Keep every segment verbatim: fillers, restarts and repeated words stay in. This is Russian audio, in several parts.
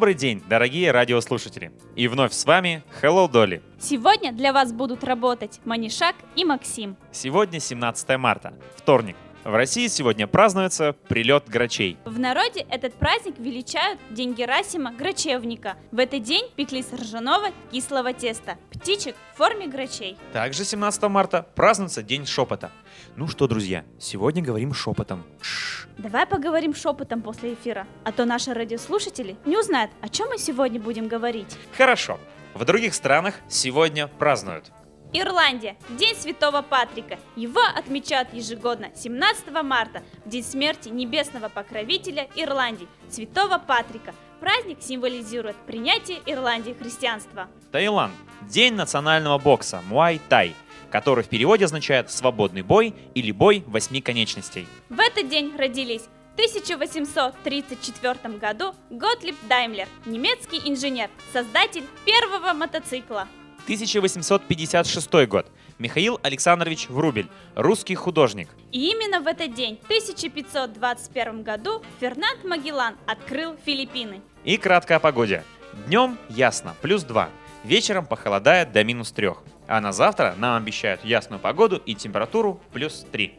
Добрый день, дорогие радиослушатели! И вновь с вами Hello Dolly. Сегодня для вас будут работать Манишак и Максим. Сегодня семнадцатое марта, вторник. В России сегодня празднуется прилет грачей. В народе этот праздник величают День Герасима Грачевника. В этот день пекли с ржаного кислого теста птичек в форме грачей. Также семнадцатого марта празднуется День шепота. Ну что, друзья, сегодня говорим шепотом. Ш-ш. Давай поговорим шепотом после эфира, а то наши радиослушатели не узнают, о чем мы сегодня будем говорить. Хорошо. В других странах сегодня празднуют. Ирландия. День Святого Патрика. Его отмечают ежегодно семнадцатого марта, в день смерти небесного покровителя Ирландии, Святого Патрика. Праздник символизирует принятие Ирландии христианства. Таиланд. День национального бокса Муай-тай, который в переводе означает «свободный бой» или «бой восьми конечностей». В этот день родились в тысяча восемьсот тридцать четвёртом году Готлиб Даймлер, немецкий инженер, создатель первого мотоцикла. тысяча восемьсот пятьдесят шестой год. Михаил Александрович Врубель, русский художник. И именно в этот день, в тысяча пятьсот двадцать первом году, Фернанд Магеллан открыл Филиппины. И кратко о погоде. Днем ясно, плюс два. Вечером похолодает до минус трех. А на завтра нам обещают ясную погоду и температуру плюс три.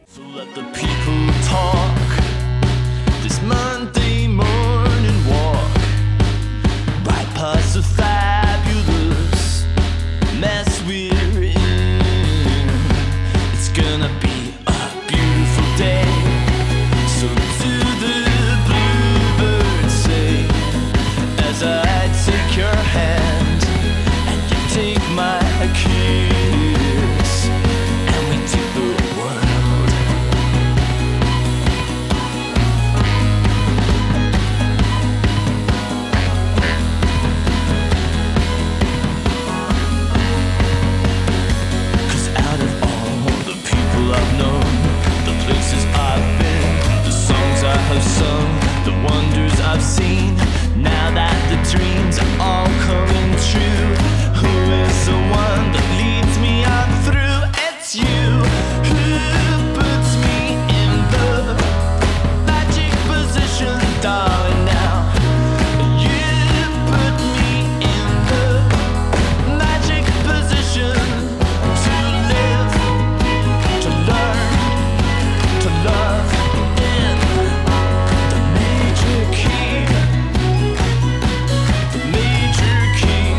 Mess we're in. It's gonna be a beautiful day. So do the bluebirds say, as I take your hand and you take my kiss, and we take the world. I've known, the places I've been, the songs I have sung, the wonders I've seen. Now that the dreams are all coming true, who is the one that leads me on through? It's you who puts me in the magic position, darling. Now you put me in the magic position to live, to learn, to love in the major key, the major key,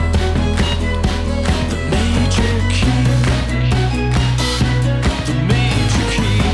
the major key, the major key.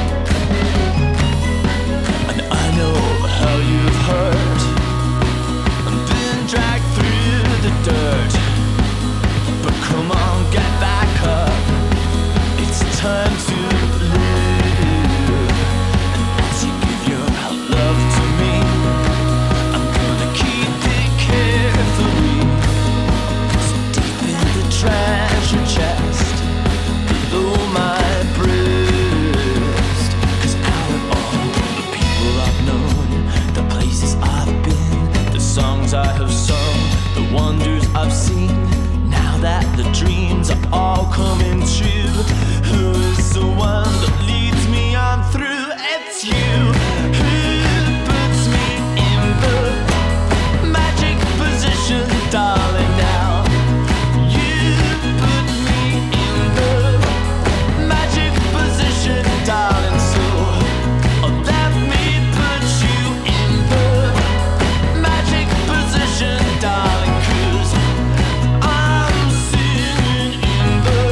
And I know how you've hurt and been dragged through the dirt, but come on, get back up. It's time to live. And as you give your love to me, I'm gonna keep it carefully. So deep in the treasure chest, below my breast. 'Cause out of all the people I've known, the places I've been, the songs I have sung, the wonders I've seen, now that the dreams are all coming true, who is the one that leads me on through? It's you who puts me in the magic position, darling. Now you put me in the magic position, darling. So let me put you in the magic position, darling. 'Cause I'm singing in the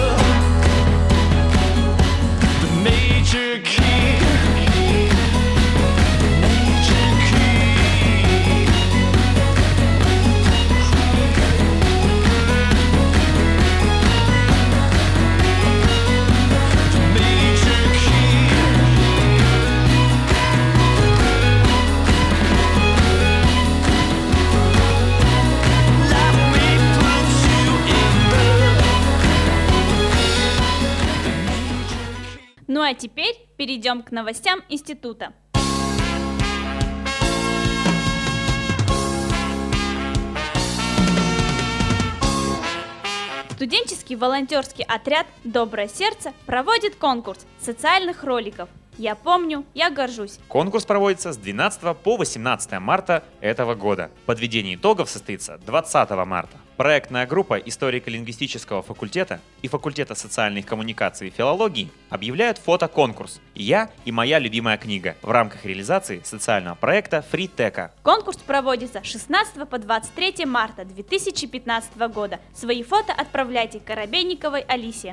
the major key, major key. The major key. Let me put you in the the major key. Ну а теперь перейдем к новостям института. Студенческий волонтерский отряд «Доброе сердце» проводит конкурс социальных роликов. Я помню, я горжусь. Конкурс проводится с двенадцатого по восемнадцатое марта этого года. Подведение итогов состоится двадцатого марта. Проектная группа историко-лингвистического факультета и факультета социальных коммуникаций и филологии объявляют фотоконкурс «Я и моя любимая книга» в рамках реализации социального проекта Фритека. Конкурс проводится с шестнадцатого по двадцать третье марта две тысячи пятнадцатого года. Свои фото отправляйте Коробейниковой Алисе.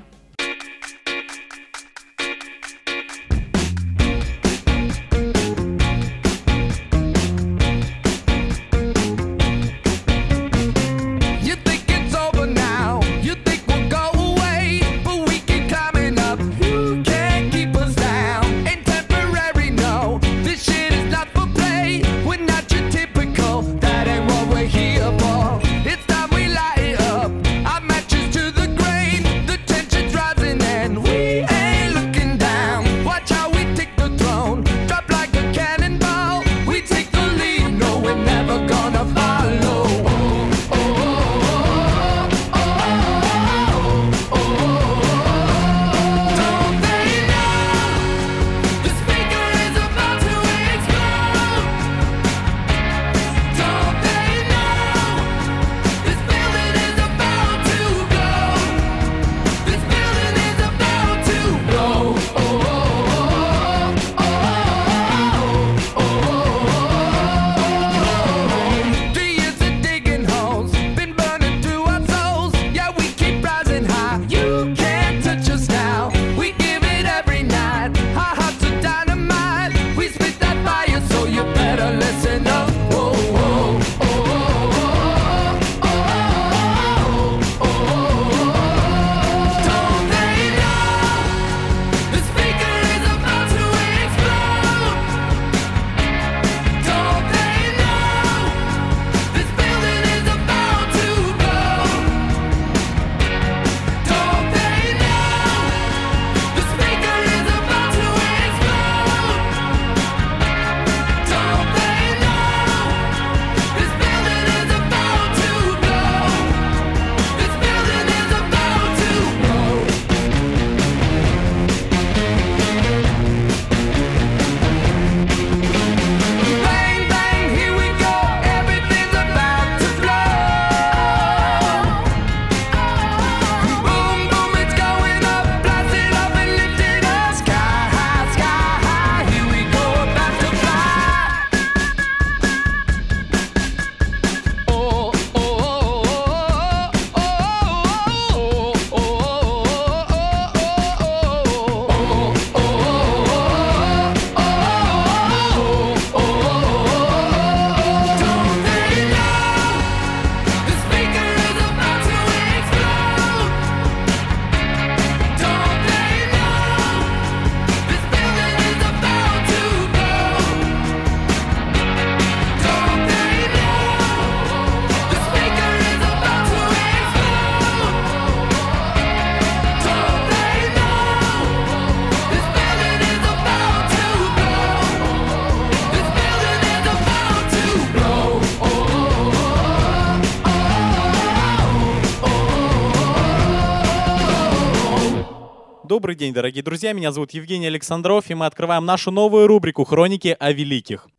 Добрый день, дорогие друзья, меня зовут Евгений Александров, и мы открываем нашу новую рубрику «Хроники о великих».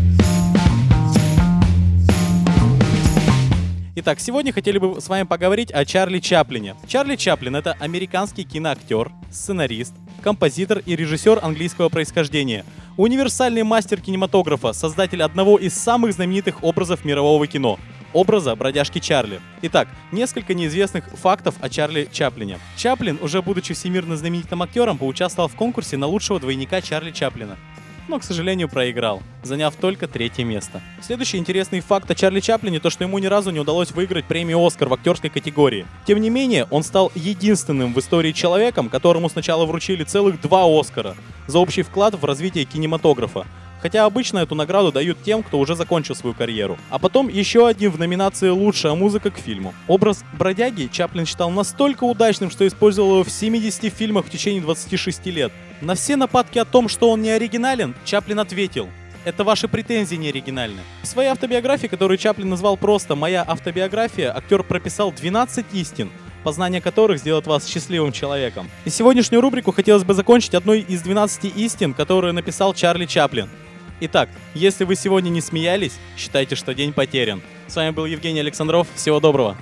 Итак, сегодня хотели бы с вами поговорить о Чарли Чаплине. Чарли Чаплин — это американский киноактер, сценарист, композитор и режиссер английского происхождения. Универсальный мастер кинематографа, создатель одного из самых знаменитых образов мирового кино — образа бродяжки Чарли. Итак, несколько неизвестных фактов о Чарли Чаплине. Чаплин, уже будучи всемирно знаменитым актером, поучаствовал в конкурсе на лучшего двойника Чарли Чаплина, но, к сожалению, проиграл, заняв только третье место. Следующий интересный факт о Чарли Чаплине — то, что ему ни разу не удалось выиграть премию «Оскар» в актерской категории. Тем не менее, он стал единственным в истории человеком, которому сначала вручили целых два «Оскара» за общий вклад в развитие кинематографа. Хотя обычно эту награду дают тем, кто уже закончил свою карьеру. А потом еще один в номинации «Лучшая музыка к фильму». Образ бродяги Чаплин считал настолько удачным, что использовал его в семидесяти фильмах в течение двадцати шести лет. На все нападки о том, что он не оригинален, Чаплин ответил: «Это ваши претензии не оригинальны». В своей автобиографии, которую Чаплин назвал просто «Моя автобиография», актер прописал двенадцать истин, познание которых сделает вас счастливым человеком. И сегодняшнюю рубрику хотелось бы закончить одной из двенадцати истин, которую написал Чарли Чаплин. Итак, если вы сегодня не смеялись, считайте, что день потерян. С вами был Евгений Александров. Всего доброго.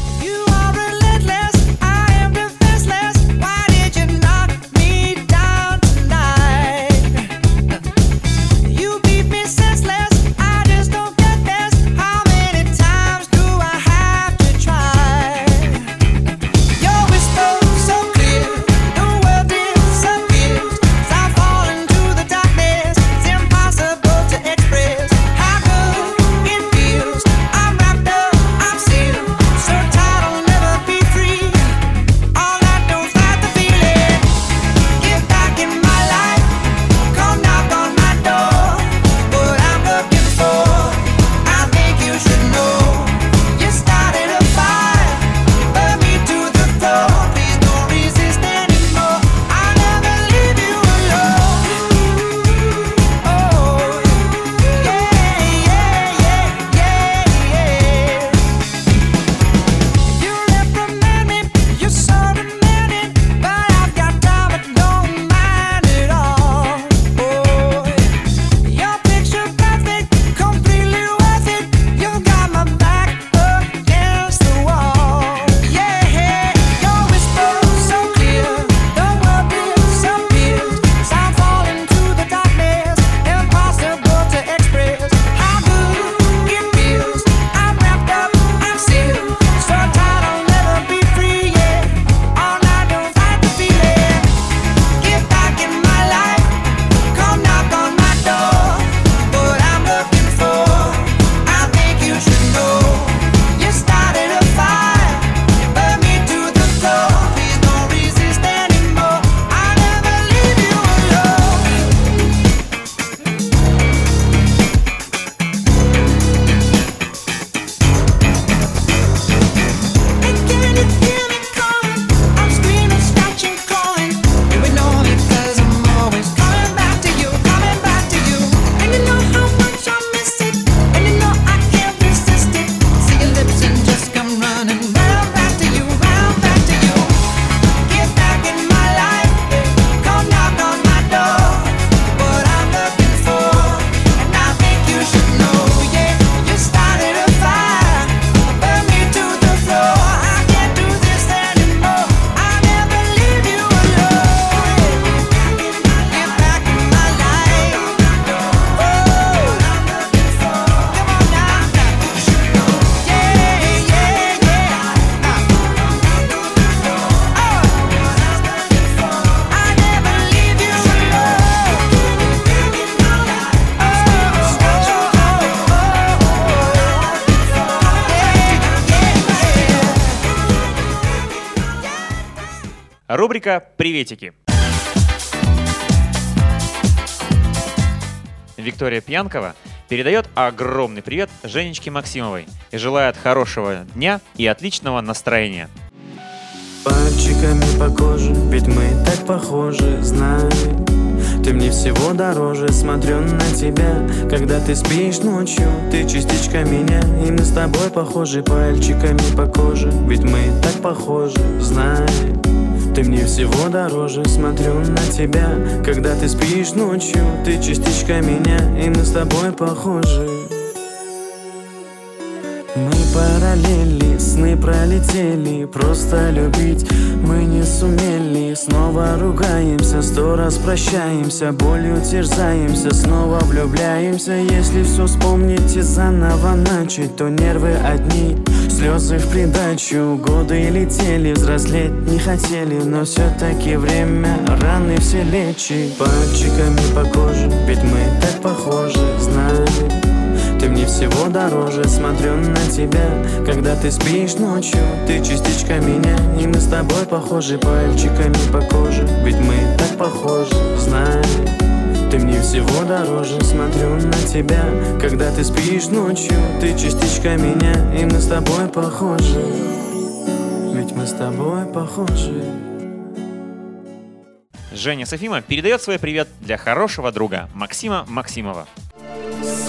Рубрика «Приветики». Виктория Пьянкова передает огромный привет Женечке Максимовой и желает хорошего дня и отличного настроения. Пальчиками по коже, ведь мы так похожи, знай. Ты мне всего дороже, смотрю на тебя. Когда ты спишь ночью, ты частичка меня. И мы с тобой похожи, пальчиками по коже, ведь мы так похожи, знай. Ты мне всего дороже, смотрю на тебя. Когда ты спишь ночью, ты частичка меня. И мы с тобой похожи. Мы параллели, сны пролетели. Просто любить мы не сумели. Снова ругаемся, сто раз прощаемся. Болью терзаемся, снова влюбляемся. Если все вспомнить и заново начать, то нервы одни, слезы в придачу. Годы летели, взрослеть не хотели, но все-таки время раны все лечит. Пальчиками по коже, ведь мы так похожи, знай. Ты мне всего дороже, смотрю на тебя. Когда ты спишь ночью, ты частичка меня. И мы с тобой похожи, пальчиками по коже, ведь мы так похожи, знай. Ты мне всего дороже, смотрю на тебя. Когда ты спишь ночью, ты частичка меня. И мы с тобой похожи, ведь мы с тобой похожи. Женя Софима передает свой привет для хорошего друга Максима Максимова.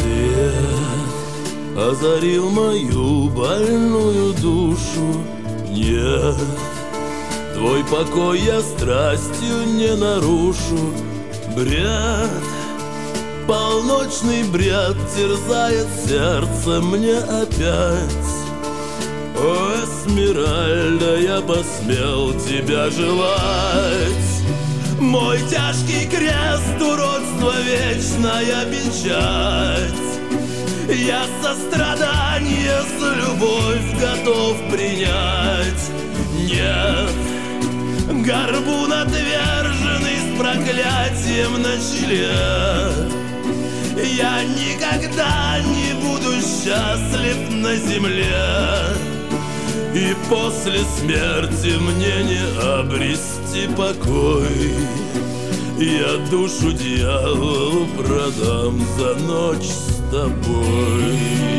Свет озарил мою больную душу. Нет, твой покой я страстью не нарушу. Бред, полночный бред терзает сердце мне опять. О, Эсмеральда, я посмел тебя желать. Мой тяжкий крест, уродство, вечная печать. Я сострадание за любовь готов принять. Нет, горбун отверженный с проклятием на челе. Я никогда не буду счастлив на земле. И после смерти мне не обрести покой. Я душу дьяволу продам за ночь с тобой.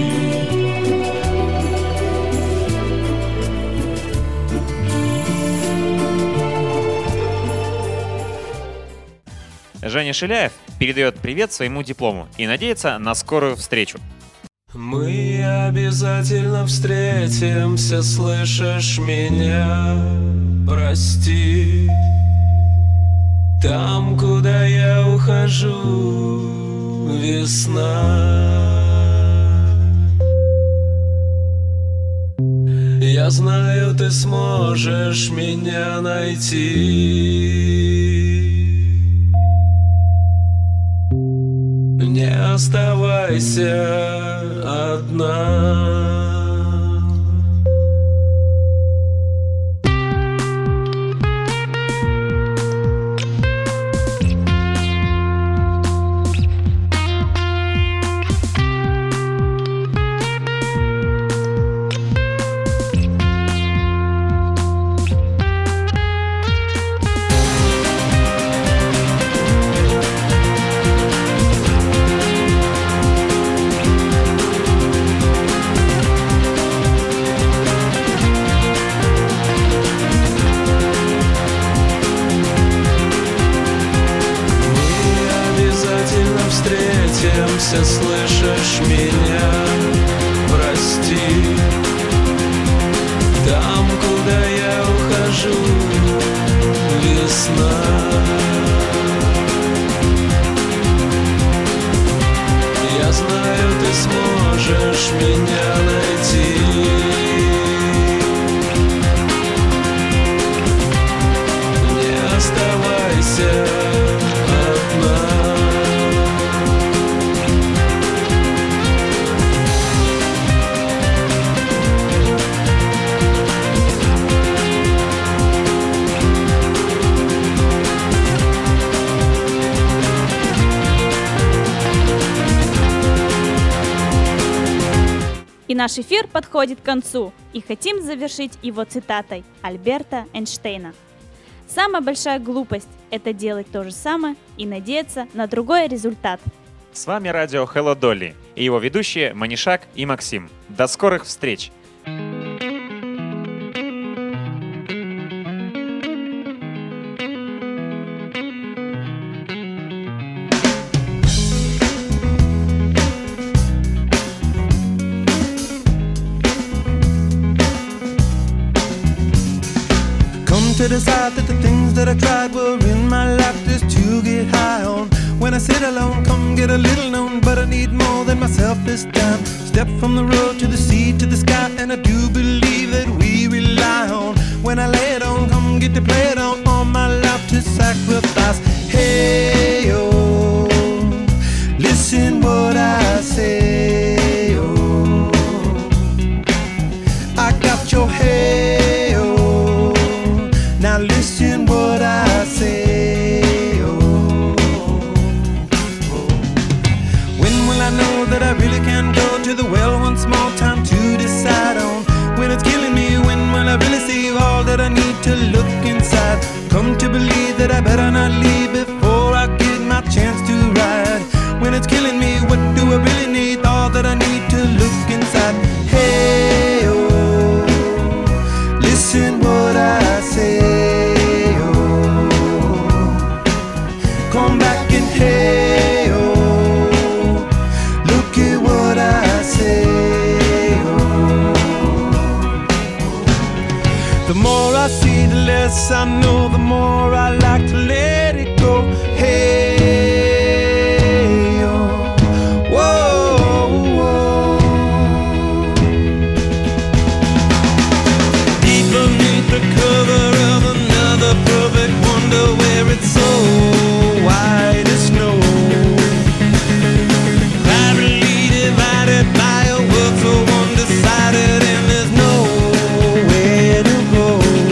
Женя Шиляев передает привет своему диплому и надеется на скорую встречу. Мы обязательно встретимся, слышишь меня? Прости. Там, куда я ухожу, весна. Я знаю, ты сможешь меня найти. Не оставайся одна. Встретимся, слышишь меня? Прости. Там, куда я ухожу, весна. Я знаю, ты сможешь меня найти. Не оставайся одна. И наш эфир подходит к концу, и хотим завершить его цитатой Альберта Эйнштейна. Самая большая глупость – это делать то же самое и надеяться на другой результат. С вами радио Hello Dolly и его ведущие Манишак и Максим. До скорых встреч! To decide that the things that I tried were in my life just to get high on. When I sit alone, come get a little known, but I need more than myself this time. Step from the road to the sea to the sky, and I do believe that we rely on. When I lay it on, come get to play it on, all my life to sacrifice. Hey, oh, listen what I say, oh, I got your hey, oh, now listen what I say, oh, oh. When will I know that I really can go to the well once more? Time to decide on. When it's killing me, when will I really see all that I need to look inside? Come to believe that I better not leave if see, the less I know, the more I like to let it go. Hey, oh, whoa, whoa. Deep beneath the cover of another perfect wonder, where it's so white as snow, privately divided by a world so undecided, and there's nowhere to go.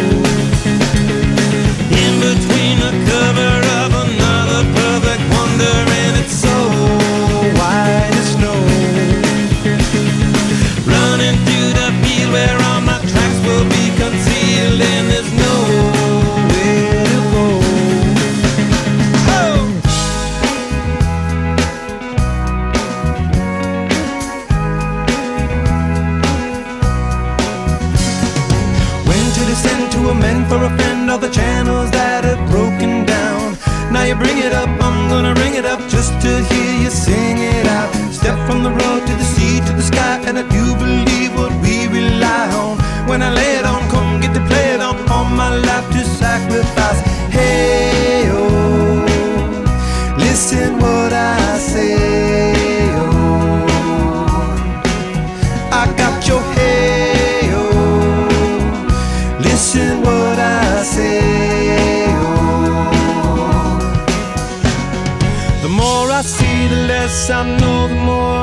In between the cover of another perfect wonder, and it's so white as snow, running through the field where all my tracks will be concealed, and there's nowhere to go. Oh! When to descend to amend for a friend all the channels that have broken down. Now you bring it up, I'm gonna ring it up just to hear you sing it out. Step from the road to the sea to the sky, and I do believe what we rely on. When I lay it on, come get to play it on, all my life to sacrifice. Hey, oh, listen what I say, oh, I got your hey, oh, listen what I say, oh. The more I see, the less I know, the more